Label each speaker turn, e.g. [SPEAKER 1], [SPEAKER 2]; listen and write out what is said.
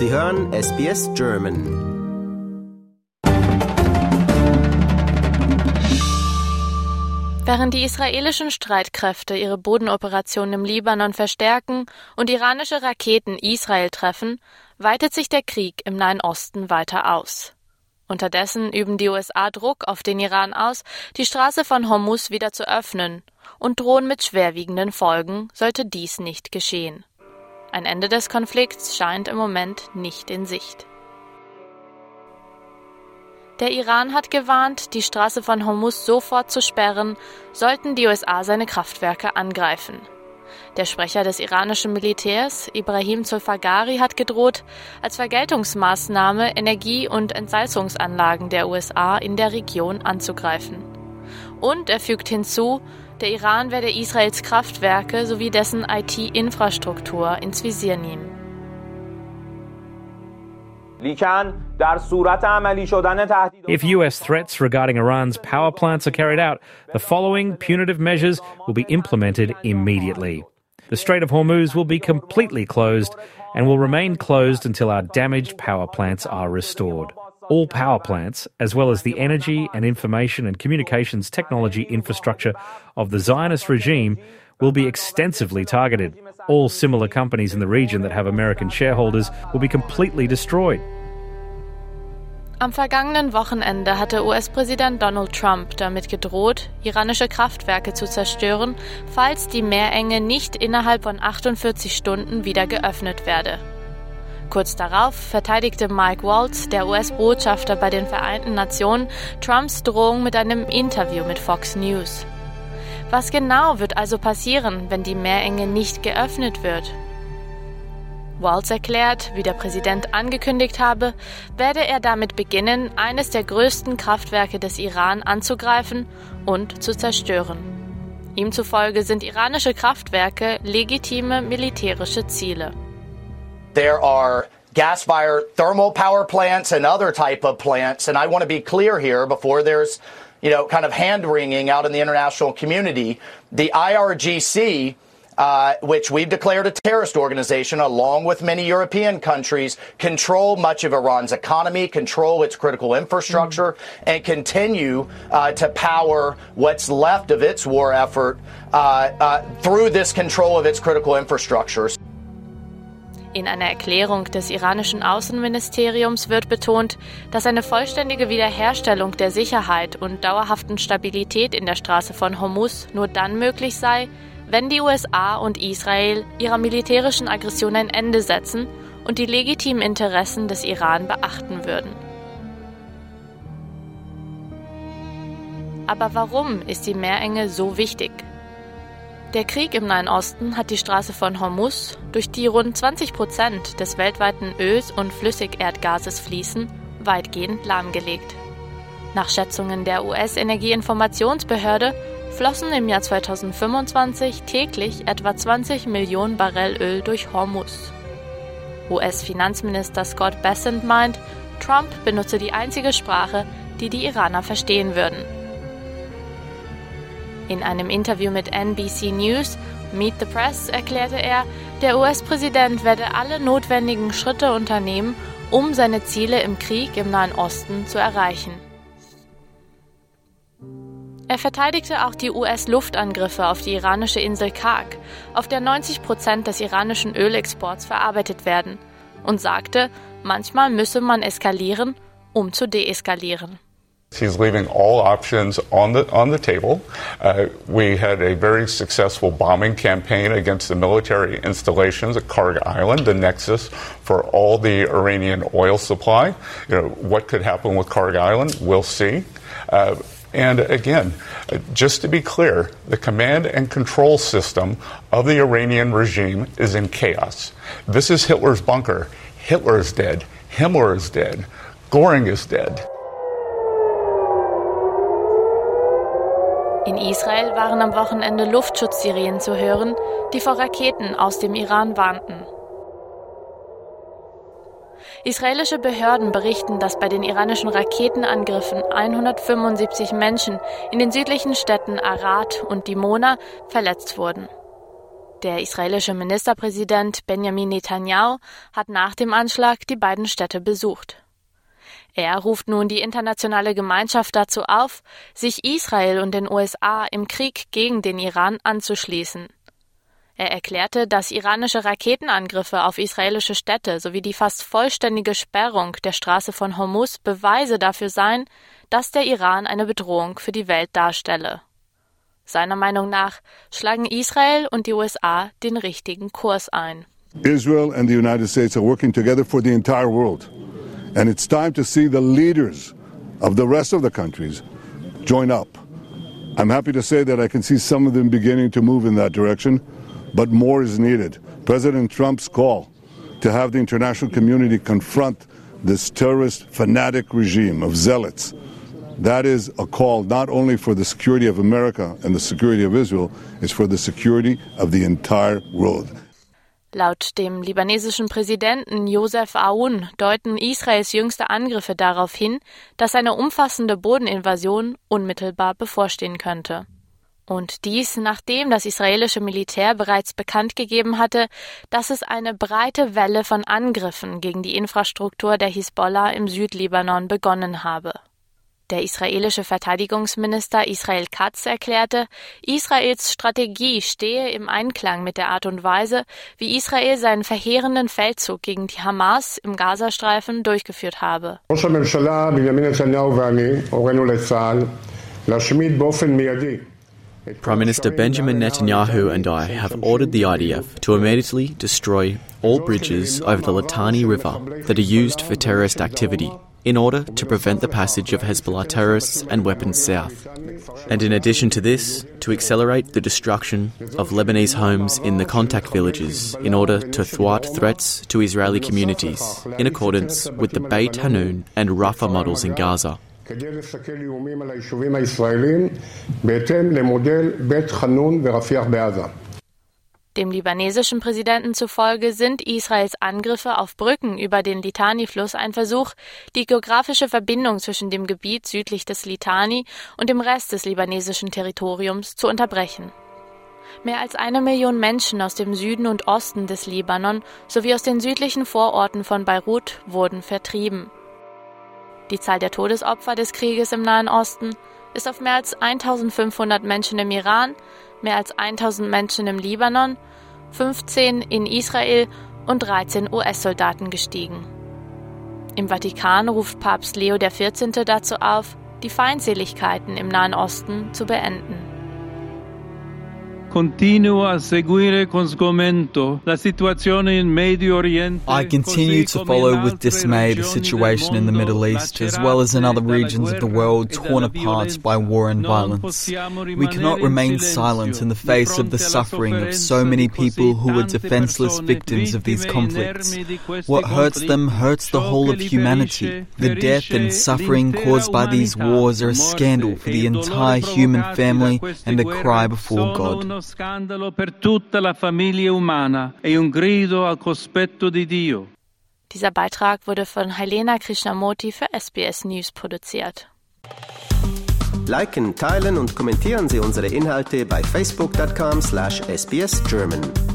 [SPEAKER 1] Sie hören SBS German.
[SPEAKER 2] Während die israelischen Streitkräfte ihre Bodenoperationen im Libanon verstärken und iranische Raketen Israel treffen, weitet sich der Krieg im Nahen Osten weiter aus. Unterdessen üben die USA Druck auf den Iran aus, die Straße von Hormuz wieder zu öffnen, und drohen mit schwerwiegenden Folgen, sollte dies nicht geschehen. Ein Ende des Konflikts scheint im Moment nicht in Sicht. Der Iran hat gewarnt, die Straße von Hormuz sofort zu sperren, sollten die USA seine Kraftwerke angreifen. Der Sprecher des iranischen Militärs, Ibrahim Zulfagari, hat gedroht, als Vergeltungsmaßnahme Energie- und Entsalzungsanlagen der USA in der Region anzugreifen. Und er fügt hinzu, der Iran werde Israels Kraftwerke sowie dessen IT-Infrastruktur ins Visier nehmen.
[SPEAKER 3] If US threats regarding Iran's power plants are carried out, the following punitive measures will be implemented immediately. The Strait of Hormuz will be completely closed and will remain closed until our damaged power plants are restored. All power plants, as well as the energy and information and communications technology infrastructure of the Zionist regime, will be extensively targeted. All similar companies in the region that have American shareholders will be completely destroyed.
[SPEAKER 2] Am vergangenen Wochenende hatte US-Präsident Donald Trump damit gedroht, iranische Kraftwerke zu zerstören, falls die Meerenge nicht innerhalb von 48 Stunden wieder geöffnet werde. Kurz darauf verteidigte Mike Waltz, der US-Botschafter bei den Vereinten Nationen, Trumps Drohung mit einem Interview mit Fox News. Was genau wird also passieren, wenn die Meerenge nicht geöffnet wird? Waltz erklärt, wie der Präsident angekündigt habe, werde er damit beginnen, eines der größten Kraftwerke des Iran anzugreifen und zu zerstören. Ihm zufolge sind iranische Kraftwerke legitime militärische Ziele.
[SPEAKER 4] There are gas-fired thermal power plants and other type of plants, and I want to be clear here before there's, kind of hand-wringing out in the international community. The IRGC, which we've declared a terrorist organization along with many European countries, control much of Iran's economy, control its critical infrastructure, and continue to power what's left of its war effort through this control of its critical infrastructure.
[SPEAKER 2] In einer Erklärung des iranischen Außenministeriums wird betont, dass eine vollständige Wiederherstellung der Sicherheit und dauerhaften Stabilität in der Straße von Hormuz nur dann möglich sei, wenn die USA und Israel ihrer militärischen Aggression ein Ende setzen und die legitimen Interessen des Iran beachten würden. Aber warum ist die Meerenge so wichtig? Der Krieg im Nahen Osten hat die Straße von Hormuz, durch die rund 20% des weltweiten Öls und Flüssigerdgases fließen, weitgehend lahmgelegt. Nach Schätzungen der US-Energieinformationsbehörde flossen im Jahr 2025 täglich etwa 20 Millionen Barrel Öl durch Hormuz. US-Finanzminister Scott Bessent meint, Trump benutze die einzige Sprache, die die Iraner verstehen würden. In einem Interview mit NBC News, Meet the Press, erklärte er, der US-Präsident werde alle notwendigen Schritte unternehmen, um seine Ziele im Krieg im Nahen Osten zu erreichen. Er verteidigte auch die US-Luftangriffe auf die iranische Insel Karg, auf der 90% des iranischen Ölexports verarbeitet werden, und sagte, manchmal müsse man eskalieren, um zu deeskalieren.
[SPEAKER 5] He's leaving all options on the table. We had a very successful bombing campaign against the military installations at Karg Island, the nexus for all the Iranian oil supply. What could happen with Karg Island, we'll see. And again, just to be clear, the command and control system of the Iranian regime is in chaos. This is Hitler's bunker. Hitler is dead. Himmler is dead. Göring is dead.
[SPEAKER 2] In Israel waren am Wochenende Luftschutzsirenen zu hören, die vor Raketen aus dem Iran warnten. Israelische Behörden berichten, dass bei den iranischen Raketenangriffen 175 Menschen in den südlichen Städten Arad und Dimona verletzt wurden. Der israelische Ministerpräsident Benjamin Netanyahu hat nach dem Anschlag die beiden Städte besucht. Er ruft nun die internationale Gemeinschaft dazu auf, sich Israel und den USA im Krieg gegen den Iran anzuschließen. Er erklärte, dass iranische Raketenangriffe auf israelische Städte sowie die fast vollständige Sperrung der Straße von Hormuz Beweise dafür seien, dass der Iran eine Bedrohung für die Welt darstelle. Seiner Meinung nach schlagen Israel und die USA den richtigen Kurs ein.
[SPEAKER 6] Israel and the United States are working together for the entire world. And it's time to see the leaders of the rest of the countries join up. I'm happy to say that I can see some of them beginning to move in that direction, but more is needed. President Trump's call to have the international community confront this terrorist fanatic regime of zealots, that is a call not only for the security of America and the security of Israel, it's for the security of the entire world.
[SPEAKER 2] Laut dem libanesischen Präsidenten Joseph Aoun deuten Israels jüngste Angriffe darauf hin, dass eine umfassende Bodeninvasion unmittelbar bevorstehen könnte. Und dies, nachdem das israelische Militär bereits bekannt gegeben hatte, dass es eine breite Welle von Angriffen gegen die Infrastruktur der Hisbollah im Südlibanon begonnen habe. Der israelische Verteidigungsminister Israel Katz erklärte, Israels Strategie stehe im Einklang mit der Art und Weise, wie Israel seinen verheerenden Feldzug gegen die Hamas im Gazastreifen durchgeführt habe.
[SPEAKER 7] Prime Minister Benjamin Netanyahu and I have ordered the IDF to immediately destroy all bridges over the Litani River that are used for terrorist activity, in order to prevent the passage of Hezbollah terrorists and weapons south. And in addition to this, to accelerate the destruction of Lebanese homes in the contact villages in order to thwart threats to Israeli communities, in accordance with the Beit Hanun and Rafah models in Gaza.
[SPEAKER 2] Dem libanesischen Präsidenten zufolge sind Israels Angriffe auf Brücken über den Litani-Fluss ein Versuch, die geografische Verbindung zwischen dem Gebiet südlich des Litani und dem Rest des libanesischen Territoriums zu unterbrechen. Mehr als 1 Million Menschen aus dem Süden und Osten des Libanon sowie aus den südlichen Vororten von Beirut wurden vertrieben. Die Zahl der Todesopfer des Krieges im Nahen Osten ist auf mehr als 1.500 Menschen im Iran, mehr als 1.000 Menschen im Libanon, 15 in Israel und 13 US-Soldaten gestiegen. Im Vatikan ruft Papst Leo XIV. Dazu auf, die Feindseligkeiten im Nahen Osten zu beenden.
[SPEAKER 8] I continue to follow with dismay the situation in the Middle East, as well as in other regions of the world torn apart by war and violence. We cannot remain silent in the face of the suffering of so many people who are defenseless victims of these conflicts. What hurts them hurts the whole of humanity. The death and suffering caused by these wars are a scandal for the entire human family and a cry before God.
[SPEAKER 2] Dieser Beitrag wurde von Helena Krishnamurti für SBS News produziert.
[SPEAKER 1] Liken, teilen und kommentieren Sie unsere Inhalte bei facebook.com/sbsgerman.